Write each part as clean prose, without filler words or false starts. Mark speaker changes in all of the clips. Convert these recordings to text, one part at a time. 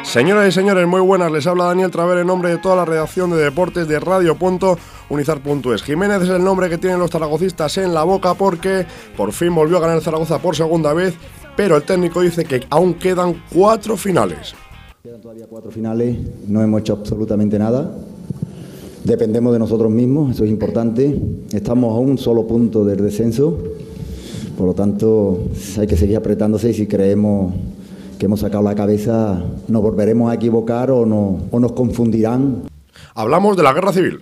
Speaker 1: Señoras y señores, muy buenas, les habla Daniel Traver en nombre de toda la redacción de deportes de Radio.unizar.es. Jiménez es el nombre que tienen los zaragocistas en la boca porque por fin volvió a ganar el Zaragoza por segunda vez, pero el técnico dice que aún quedan 4 finales.
Speaker 2: Quedan todavía 4 finales, no hemos hecho absolutamente nada, dependemos de nosotros mismos, eso es importante, estamos a un solo punto del descenso, por lo tanto hay que seguir apretándose y si creemos que hemos sacado la cabeza, nos volveremos a equivocar o nos confundirán.
Speaker 1: Hablamos de la guerra civil.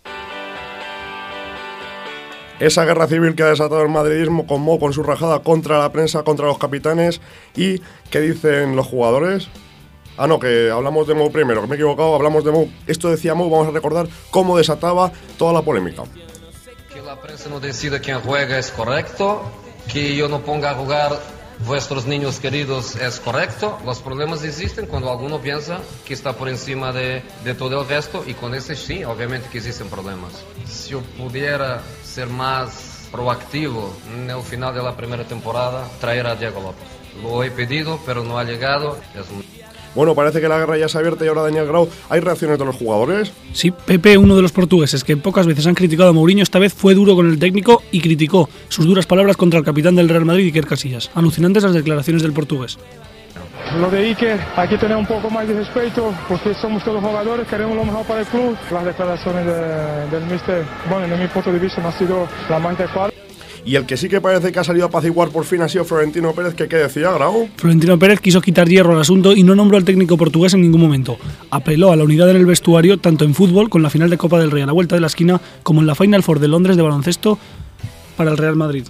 Speaker 1: Esa guerra civil que ha desatado el madridismo con su rajada contra la prensa, contra los capitanes. ¿Y qué dicen los jugadores? Que hablamos de Mou primero, que me he equivocado, hablamos de Mou. Esto decía Mou, vamos a recordar cómo desataba toda la polémica.
Speaker 3: Que la prensa no decida quién juega es correcto, que yo no ponga a jugar vuestros niños queridos es correcto. Los problemas existen cuando alguno piensa que está por encima de todo el resto, y con ese sí, obviamente que existen problemas. Si yo pudiera ser más proactivo en el final de la primera temporada, traer a Diego López. Lo he pedido, pero no ha llegado.
Speaker 1: Bueno, parece que la guerra ya se ha abierto y ahora Daniel Grau, ¿hay reacciones de los jugadores?
Speaker 4: Sí, Pepe, uno de los portugueses que pocas veces han criticado a Mourinho, esta vez fue duro con el técnico y criticó sus duras palabras contra el capitán del Real Madrid, Iker Casillas. Alucinantes las declaraciones del portugués.
Speaker 5: Lo de Iker, hay que tener un poco más de respeto porque somos todos jugadores, queremos lo mejor para el club. Las declaraciones del míster, bueno, desde mi punto de vista no ha sido la más adecuada.
Speaker 1: Y el que sí que parece que ha salido a apaciguar por fin ha sido Florentino Pérez, que ¿qué decía, Grau?
Speaker 4: Florentino Pérez quiso quitar hierro al asunto y no nombró al técnico portugués en ningún momento. Apeló a la unidad en el vestuario, tanto en fútbol, con la final de Copa del Rey a la vuelta de la esquina, como en la Final Four de Londres de baloncesto para el Real Madrid.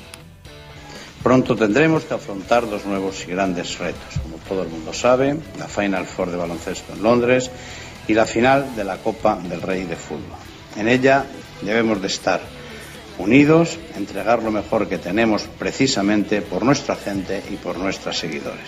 Speaker 6: Pronto tendremos que afrontar 2 nuevos y grandes retos. Como todo el mundo sabe, la Final Four de baloncesto en Londres y la final de la Copa del Rey de fútbol. En ella debemos de estar unidos, entregar lo mejor que tenemos precisamente por nuestra gente y por nuestros seguidores.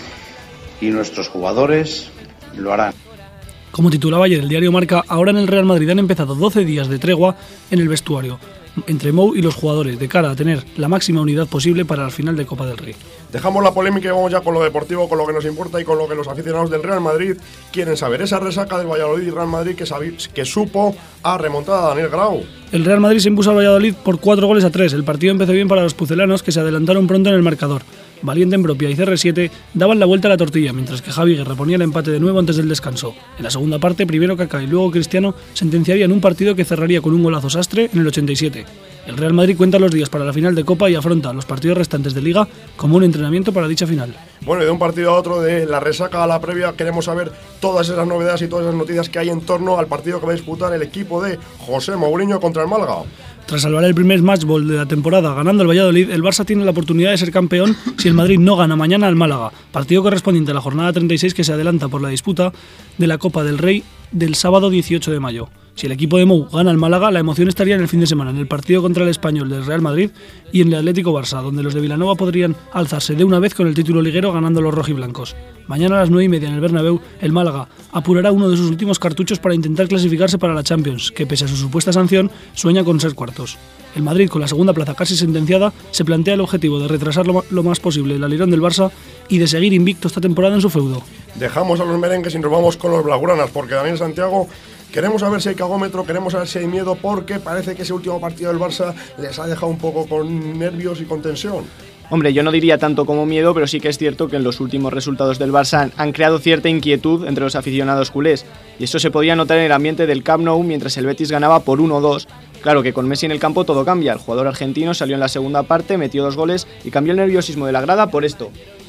Speaker 6: Y nuestros jugadores lo harán.
Speaker 4: Como titulaba ayer el diario Marca, ahora en el Real Madrid han empezado 12 días de tregua en el vestuario entre Mou y los jugadores, de cara a tener la máxima unidad posible para la final de Copa del Rey.
Speaker 1: Dejamos la polémica y vamos ya con lo deportivo, con lo que nos importa y con lo que los aficionados del Real Madrid quieren saber. Esa resaca del Valladolid y Real Madrid que supo a remontada a Daniel Grau.
Speaker 4: El Real Madrid se impuso al Valladolid por 4-3. El partido empezó bien para los pucelanos, que se adelantaron pronto en el marcador. Valiente en propia y CR7 daban la vuelta a la tortilla, mientras que Javi Guerra ponía el empate de nuevo antes del descanso. En la segunda parte, primero Kaká y luego Cristiano sentenciarían un partido que cerraría con un golazo Sastre en el 87. El Real Madrid cuenta los días para la final de Copa y afronta los partidos restantes de Liga como un entrenamiento para dicha final.
Speaker 1: Bueno, y de un partido a otro, de la resaca a la previa, queremos saber todas esas novedades y todas esas noticias que hay en torno al partido que va a disputar el equipo de José Mourinho contra el Málaga.
Speaker 4: Tras salvar el primer matchball de la temporada ganando el Valladolid, el Barça tiene la oportunidad de ser campeón si el Madrid no gana mañana al Málaga, partido correspondiente a la jornada 36 que se adelanta por la disputa de la Copa del Rey del sábado 18 de mayo. Si el equipo de Mou gana al Málaga, la emoción estaría en el fin de semana, en el partido contra el Español del Real Madrid y en el Atlético Barça, donde los de Vilanova podrían alzarse de una vez con el título liguero ganando los rojiblancos. Mañana a las 9:30 en el Bernabéu, el Málaga apurará uno de sus últimos cartuchos para intentar clasificarse para la Champions, que pese a su supuesta sanción, sueña con ser cuartos. El Madrid, con la segunda plaza casi sentenciada, se plantea el objetivo de retrasar lo más posible el alirón del Barça y de seguir invicto esta temporada en su feudo.
Speaker 1: Dejamos a los merengues y nos vamos con los blaugranas, porque Daniel Santiago, queremos saber si hay cagómetro, queremos saber si hay miedo, porque parece que ese último partido del Barça les ha dejado un poco con nervios y con tensión.
Speaker 7: Hombre, yo no diría tanto como miedo, pero sí que es cierto que en los últimos resultados del Barça han creado cierta inquietud entre los aficionados culés, y eso se podía notar en el ambiente del Camp Nou mientras el Betis ganaba por 1-2. Claro que con Messi en el campo todo cambia, el jugador argentino salió en la segunda parte, metió 2 goles y cambió el nerviosismo de la grada por esto.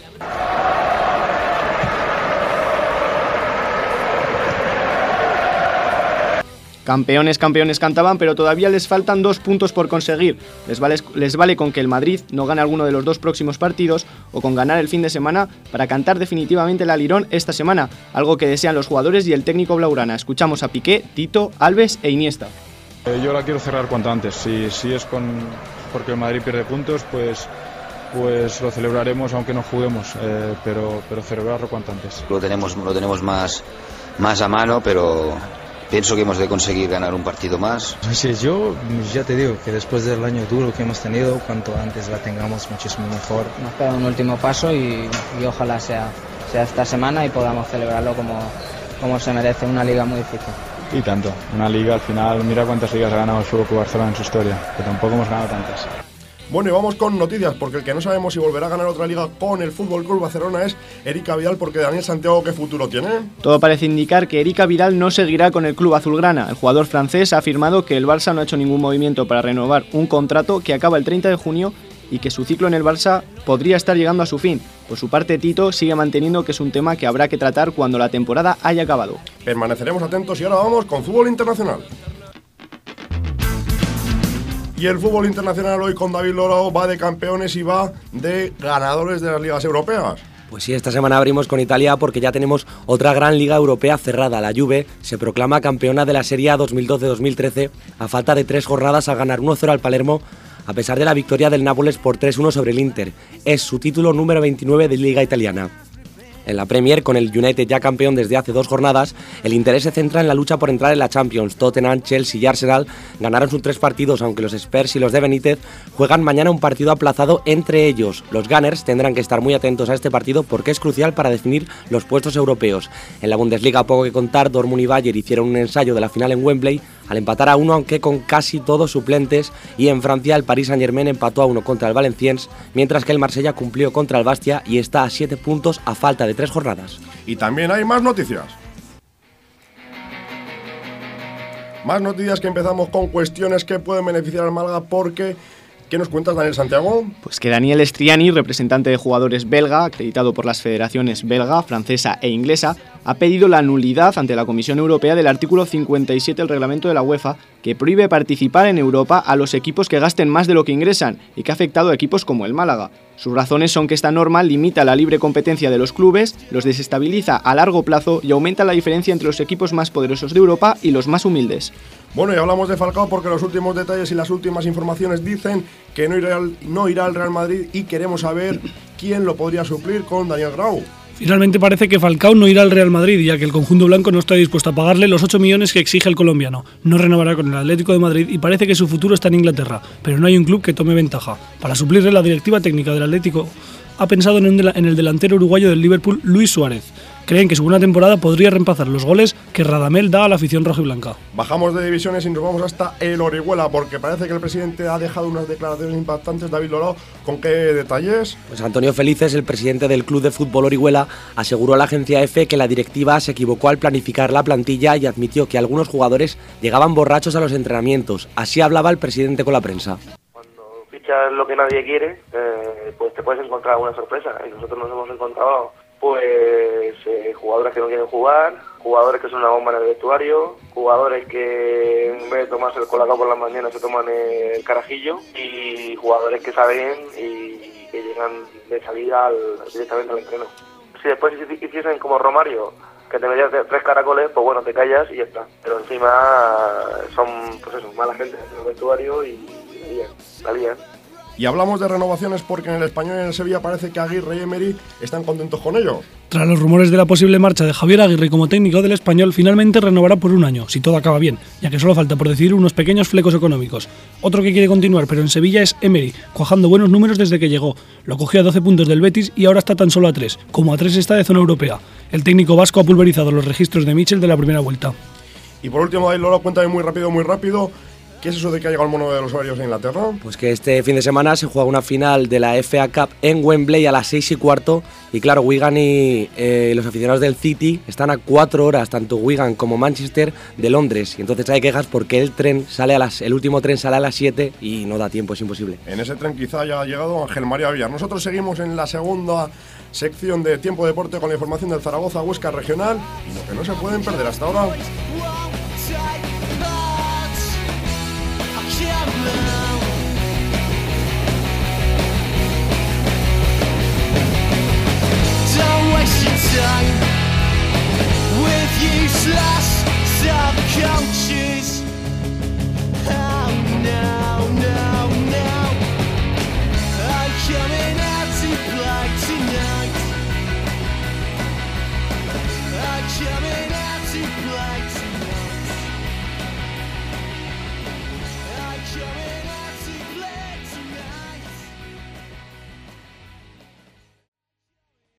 Speaker 7: Campeones cantaban, pero todavía les faltan 2 puntos por conseguir. Les vale con que el Madrid no gane alguno de los 2 próximos partidos o con ganar el fin de semana para cantar definitivamente el alirón esta semana, algo que desean los jugadores y el técnico blaugrana. Escuchamos a Piqué, Tito, Alves e Iniesta.
Speaker 8: Yo la quiero cerrar cuanto antes. Si es porque el Madrid pierde puntos, pues lo celebraremos aunque no juguemos, pero celebrarlo cuanto antes.
Speaker 9: Lo tenemos más a mano, pero pienso que hemos de conseguir ganar un partido más.
Speaker 10: Sí, yo ya te digo que después del año duro que hemos tenido, cuanto antes la tengamos muchísimo mejor.
Speaker 11: Nos queda un último paso y ojalá sea sea esta semana y podamos celebrarlo como se merece, una liga muy difícil.
Speaker 8: Y tanto, una liga al final, mira cuántas ligas ha ganado el Fútbol Club Barcelona en su historia, que tampoco hemos ganado tantas.
Speaker 1: Bueno, y vamos con noticias, porque el que no sabemos si volverá a ganar otra liga con el Fútbol Club Barcelona es Eric Vidal, porque Daniel Santiago, ¿qué futuro tiene?
Speaker 7: Todo parece indicar que Eric Vidal no seguirá con el club azulgrana. El jugador francés ha afirmado que el Barça no ha hecho ningún movimiento para renovar un contrato que acaba el 30 de junio y que su ciclo en el Barça podría estar llegando a su fin. Por su parte, Tito sigue manteniendo que es un tema que habrá que tratar cuando la temporada haya acabado.
Speaker 1: Permaneceremos atentos y ahora vamos con fútbol internacional. Y el fútbol internacional hoy con David Lorao va de campeones y va de ganadores de las ligas europeas.
Speaker 12: Pues sí, esta semana abrimos con Italia porque ya tenemos otra gran liga europea cerrada. La Juve se proclama campeona de la Serie A 2012-2013 a falta de 3 jornadas al ganar 1-0 al Palermo, a pesar de la victoria del Nápoles por 3-1 sobre el Inter. Es su título número 29 de liga italiana. En la Premier, con el United ya campeón desde hace 2 jornadas, el interés se centra en la lucha por entrar en la Champions. Tottenham, Chelsea y Arsenal ganaron sus 3 partidos, aunque los Spurs y los de Benítez juegan mañana un partido aplazado entre ellos. Los Gunners tendrán que estar muy atentos a este partido porque es crucial para definir los puestos europeos. En la Bundesliga, poco que contar, Dortmund y Bayern hicieron un ensayo de la final en Wembley al empatar a 1, aunque con casi todos suplentes, y en Francia el Paris Saint-Germain empató a 1 contra el Valenciennes, mientras que el Marsella cumplió contra el Bastia y está a 7 puntos a falta de 3 jornadas.
Speaker 1: Y también hay más noticias. Más noticias, que empezamos con cuestiones que pueden beneficiar al Málaga porque... ¿Qué nos cuentas, Daniel Santiago?
Speaker 7: Pues que Daniel Estriani, representante de jugadores belga, acreditado por las federaciones belga, francesa e inglesa, ha pedido la nulidad ante la Comisión Europea del artículo 57 del reglamento de la UEFA, que prohíbe participar en Europa a los equipos que gasten más de lo que ingresan y que ha afectado a equipos como el Málaga. Sus razones son que esta norma limita la libre competencia de los clubes, los desestabiliza a largo plazo y aumenta la diferencia entre los equipos más poderosos de Europa y los más humildes.
Speaker 1: Bueno, y hablamos de Falcao porque los últimos detalles y las últimas informaciones dicen que no irá al Real Madrid, y queremos saber quién lo podría suplir con Daniel Grau.
Speaker 4: Finalmente parece que Falcao no irá al Real Madrid, ya que el conjunto blanco no está dispuesto a pagarle los 8 millones que exige el colombiano. No renovará con el Atlético de Madrid y parece que su futuro está en Inglaterra, pero no hay un club que tome ventaja. Para suplirle, la directiva técnica del Atlético ha pensado en el delantero uruguayo del Liverpool, Luis Suárez. Creen que su buena temporada podría reemplazar los goles que Radamel da a la afición rojiblanca.
Speaker 1: Bajamos de divisiones y nos vamos hasta el Orihuela, porque parece que el presidente ha dejado unas declaraciones impactantes. David Lorao, ¿con qué detalles?
Speaker 12: Pues Antonio Felices, el presidente del Club de Fútbol Orihuela, aseguró a la agencia EFE que la directiva se equivocó al planificar la plantilla y admitió que algunos jugadores llegaban borrachos a los entrenamientos. Así hablaba el presidente con la prensa.
Speaker 13: Cuando fichas lo que nadie quiere, pues te puedes encontrar una sorpresa, y nosotros nos hemos encontrado jugadores que no quieren jugar, jugadores que son una bomba en el vestuario, jugadores que en vez de tomarse el colacao por las mañanas se toman el carajillo, y jugadores que saben y que llegan de salida directamente al entreno. Si después hiciesen como Romario, que te metías 3 caracoles, pues bueno, te callas y ya está. Pero encima son, pues eso, mala gente en el vestuario y la lían.
Speaker 1: Y hablamos de renovaciones porque en el Español y en el Sevilla parece que Aguirre y Emery están contentos con ello.
Speaker 4: Tras los rumores de la posible marcha de Javier Aguirre como técnico del Español, finalmente renovará por 1 año, si todo acaba bien, ya que solo falta por decidir unos pequeños flecos económicos. Otro que quiere continuar, pero en Sevilla, es Emery, cuajando buenos números desde que llegó. Lo cogió a 12 puntos del Betis y ahora está tan solo a 3, como a 3 está de zona europea. El técnico vasco ha pulverizado los registros de Michel de la primera vuelta.
Speaker 1: Y por último, David Lorao, cuéntame muy rápido. ¿Qué es eso de que ha llegado el mono de los horarios en Inglaterra?
Speaker 12: Pues que este fin de semana se juega una final de la FA Cup en Wembley a las 6:15, y claro, Wigan y los aficionados del City están a 4 horas, tanto Wigan como Manchester, de Londres, y entonces hay quejas porque el último tren sale a las 7 y no da tiempo, es imposible.
Speaker 1: En ese tren quizá haya llegado Ángel María Villar. Nosotros seguimos en la segunda sección de Tiempo Deporte con la información del Zaragoza Huesca Regional y lo que no se pueden perder hasta ahora.
Speaker 14: Don't waste your time with useless subcultures.